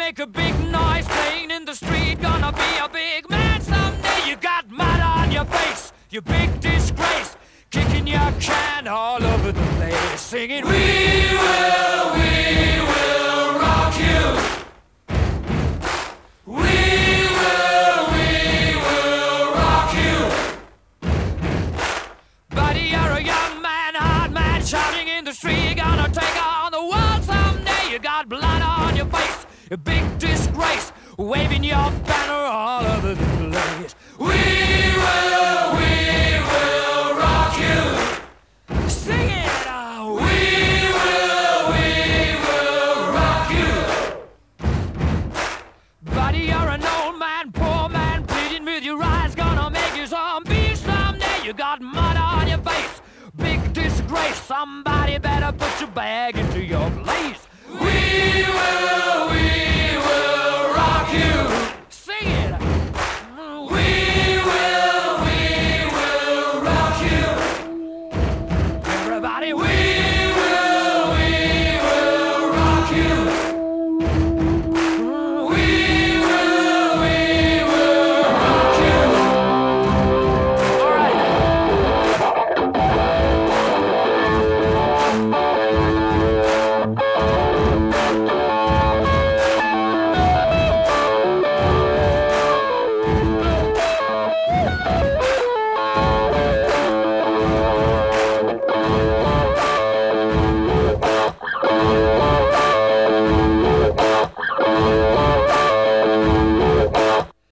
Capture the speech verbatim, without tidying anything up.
make a big noise playing in the street. Gonna be a big man someday. You got mud on your face, you big disgrace. Kicking your can all over the place, singing, we will, we will rock you. We will, we will rock you. Buddy, you're a young man, hard man, shouting in the street. Gonna take on the world someday. You got blood on your face, a big disgrace, waving your banner all over the place. We will, we will rock you. Sing it out. We will, we will rock you. Buddy, you're an old man, poor man, pleading with your eyes. Gonna make you zombie someday. You got mud on your face, big disgrace. Somebody better put your bag into your place. We will, we